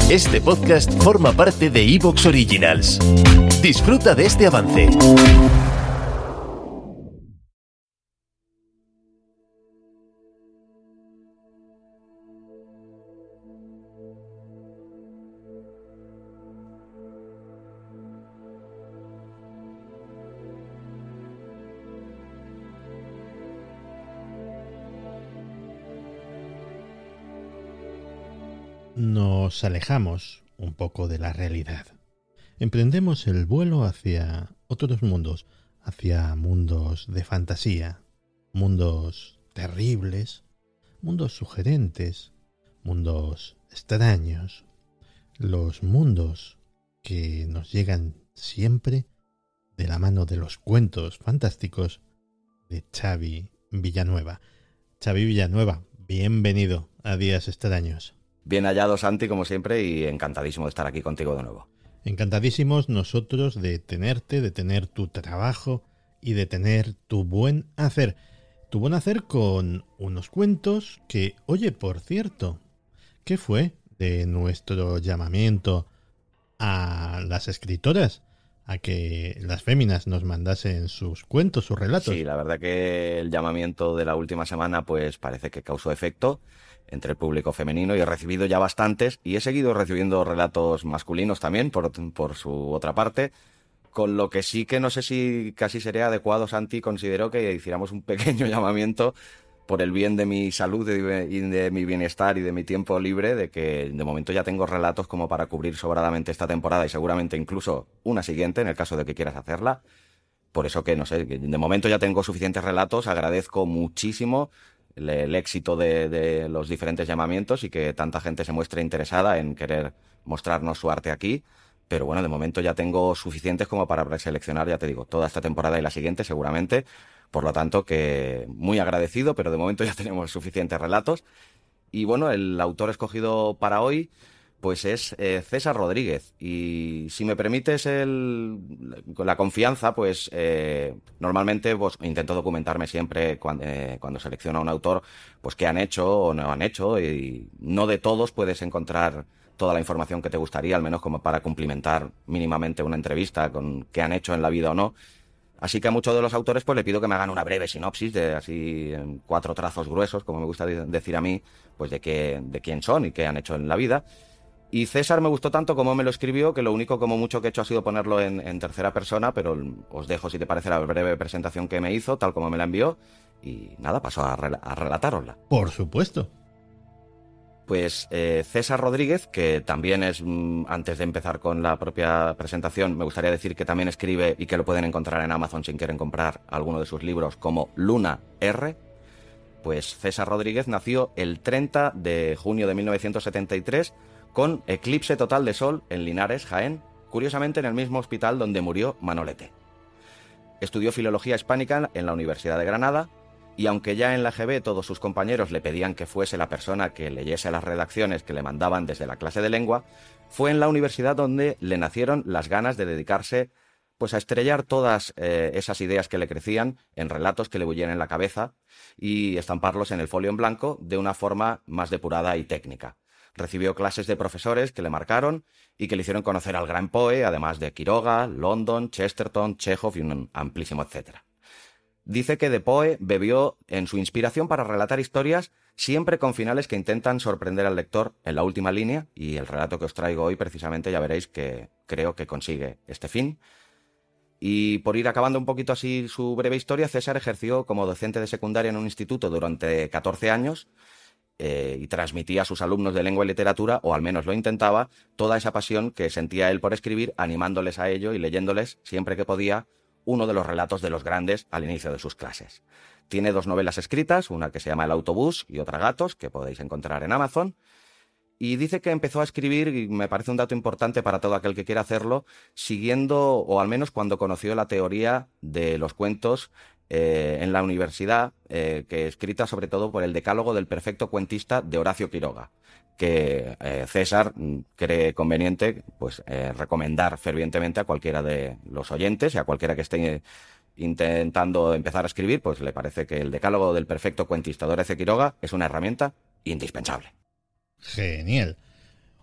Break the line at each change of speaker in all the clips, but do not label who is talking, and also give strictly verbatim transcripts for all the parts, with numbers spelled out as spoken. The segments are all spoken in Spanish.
Este podcast forma parte de iVoox Originals. Disfruta de este avance.
Nos alejamos un poco de la realidad. Emprendemos el vuelo hacia otros mundos, hacia mundos de fantasía, mundos terribles, mundos sugerentes, mundos extraños, los mundos que nos llegan siempre de la mano de los cuentos fantásticos de Xavi Villanueva. Xavi Villanueva, bienvenido a Días Extraños.
Bien hallado, Santi, como siempre, y encantadísimo de estar aquí contigo de nuevo.
Encantadísimos nosotros de tenerte, de tener tu trabajo y de tener tu buen hacer. Tu buen hacer con unos cuentos que, oye, por cierto, ¿qué fue de nuestro llamamiento a las escritoras? A que las féminas nos mandasen sus cuentos, sus relatos.
Sí, la verdad que el llamamiento de la última semana pues parece que causó efecto entre el público femenino y he recibido ya bastantes y he seguido recibiendo relatos masculinos también por, por su otra parte, con lo que sí que no sé si casi sería adecuado, Santi, considero que hiciéramos un pequeño llamamiento por el bien de mi salud y de mi bienestar y de mi tiempo libre, de que de momento ya tengo relatos como para cubrir sobradamente esta temporada y seguramente incluso una siguiente en el caso de que quieras hacerla. Por eso que, no sé, de momento ya tengo suficientes relatos, agradezco muchísimo el, el éxito de, de los diferentes llamamientos y que tanta gente se muestre interesada en querer mostrarnos su arte aquí. Pero bueno, de momento ya tengo suficientes como para preseleccionar, ya te digo, toda esta temporada y la siguiente seguramente. Por lo tanto, que muy agradecido, pero de momento ya tenemos suficientes relatos. Y bueno, el autor escogido para hoy pues es eh, César Rodríguez. Y si me permites el, con la confianza, pues eh, normalmente pues, intento documentarme siempre cuando, eh, cuando selecciono a un autor, pues qué han hecho o no han hecho. Y no de todos puedes encontrar toda la información que te gustaría, al menos como para cumplimentar mínimamente una entrevista con qué han hecho en la vida o no. Así que a muchos de los autores pues le pido que me hagan una breve sinopsis de así en cuatro trazos gruesos, como me gusta decir a mí, pues de qué, de quién son y qué han hecho en la vida. Y César me gustó tanto como me lo escribió, que lo único como mucho que he hecho ha sido ponerlo en, en tercera persona, pero os dejo si te parece la breve presentación que me hizo, tal como me la envió, y nada, paso a, rel- a relatárosla.
Por supuesto.
Pues eh, César Rodríguez, que también es, mm, antes de empezar con la propia presentación, me gustaría decir que también escribe y que lo pueden encontrar en Amazon si quieren comprar alguno de sus libros como Luna R. Pues César Rodríguez nació el treinta de junio de mil novecientos setenta y tres con eclipse total de sol en Linares, Jaén, curiosamente en el mismo hospital donde murió Manolete. Estudió Filología Hispánica en la Universidad de Granada, y aunque ya en la G B todos sus compañeros le pedían que fuese la persona que leyese las redacciones que le mandaban desde la clase de lengua, fue en la universidad donde le nacieron las ganas de dedicarse pues a estrellar todas eh, esas ideas que le crecían en relatos que le bullen en la cabeza y estamparlos en el folio en blanco de una forma más depurada y técnica. Recibió clases de profesores que le marcaron y que le hicieron conocer al gran Poe, además de Quiroga, London, Chesterton, Chekhov y un amplísimo etcétera. Dice que de Poe bebió en su inspiración para relatar historias siempre con finales que intentan sorprender al lector en la última línea, y el relato que os traigo hoy precisamente ya veréis que creo que consigue este fin. Y por ir acabando un poquito así su breve historia, César ejerció como docente de secundaria en un instituto durante catorce años eh, y transmitía a sus alumnos de lengua y literatura, o al menos lo intentaba, toda esa pasión que sentía él por escribir, animándoles a ello y leyéndoles siempre que podía uno de los relatos de los grandes al inicio de sus clases. Tiene dos novelas escritas, una que se llama El autobús y otra Gatos, que podéis encontrar en Amazon. Y dice que empezó a escribir, y me parece un dato importante para todo aquel que quiera hacerlo, siguiendo, o al menos cuando conoció la teoría de los cuentos eh, en la universidad, eh, que escrita sobre todo por el Decálogo del perfecto cuentista de Horacio Quiroga, que eh, César cree conveniente pues eh, recomendar fervientemente a cualquiera de los oyentes y a cualquiera que esté intentando empezar a escribir, pues le parece que el Decálogo del perfecto cuentista de Horacio Quiroga es una herramienta indispensable.
Genial.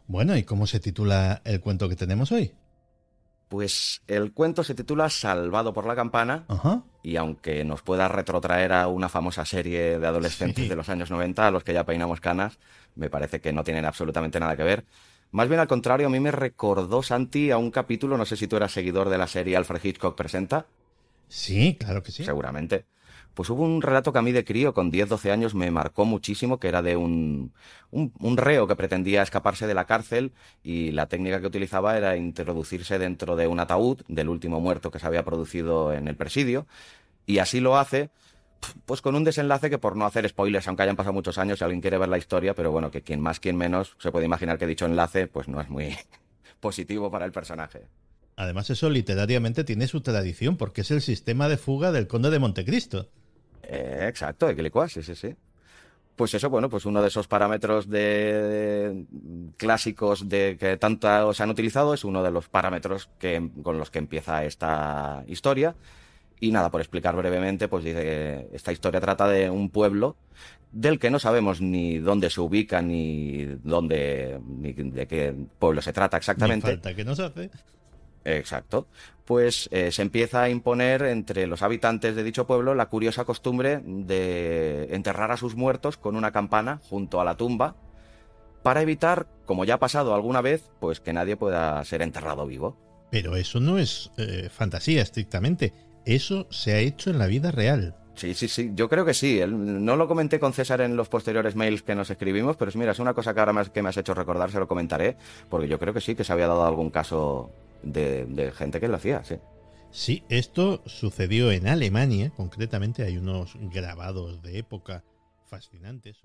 Bueno, ¿y cómo se titula el cuento que tenemos hoy?
Pues el cuento se titula Salvado por la campana.
Ajá.
Y aunque nos pueda retrotraer a una famosa serie de adolescentes sí. de los años noventa, a los que ya peinamos canas, me parece que no tienen absolutamente nada que ver. Más bien al contrario, a mí me recordó, Santi, a un capítulo, no sé si tú eras seguidor de la serie Alfred Hitchcock Presenta.
Sí, claro que sí.
Seguramente. Pues hubo un relato que a mí de crío, con diez doce años, me marcó muchísimo, que era de un, un, un reo que pretendía escaparse de la cárcel y la técnica que utilizaba era introducirse dentro de un ataúd del último muerto que se había producido en el presidio, y así lo hace, pues con un desenlace que, por no hacer spoilers, aunque hayan pasado muchos años, si alguien quiere ver la historia, pero bueno, que quien más, quien menos, se puede imaginar que dicho enlace pues no es muy positivo para el personaje.
Además, eso literariamente tiene su tradición, porque es el sistema de fuga del Conde de Montecristo.
Eh, exacto, Equilicua, sí, sí, sí. Pues eso, bueno, pues uno de esos parámetros de, de clásicos de que tanto se han utilizado es uno de los parámetros que, con los que empieza esta historia. Y nada, por explicar brevemente, pues dice que esta historia trata de un pueblo del que no sabemos ni dónde se ubica, ni dónde, ni de qué pueblo se trata exactamente.
Ni falta que nos hace.
Exacto. Pues eh, se empieza a imponer entre los habitantes de dicho pueblo la curiosa costumbre de enterrar a sus muertos con una campana junto a la tumba para evitar, como ya ha pasado alguna vez, pues que nadie pueda ser enterrado vivo.
Pero eso no es eh, fantasía estrictamente. Eso se ha hecho en la vida real.
Sí, sí, sí, yo creo que sí. No lo comenté con César en los posteriores mails que nos escribimos, pero mira, es una cosa que ahora más que me has hecho recordar, se lo comentaré, porque yo creo que sí, que se había dado algún caso de, de gente que lo hacía, sí.
Sí, esto sucedió en Alemania, concretamente hay unos grabados de época fascinantes.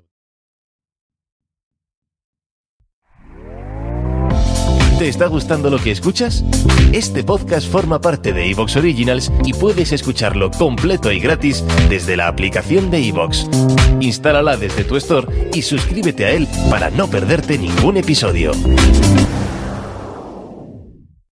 ¿Te está gustando lo que escuchas? Este podcast forma parte de iVoox Originals y puedes escucharlo completo y gratis desde la aplicación de iVoox. Instálala desde tu store y suscríbete a él para no perderte ningún episodio.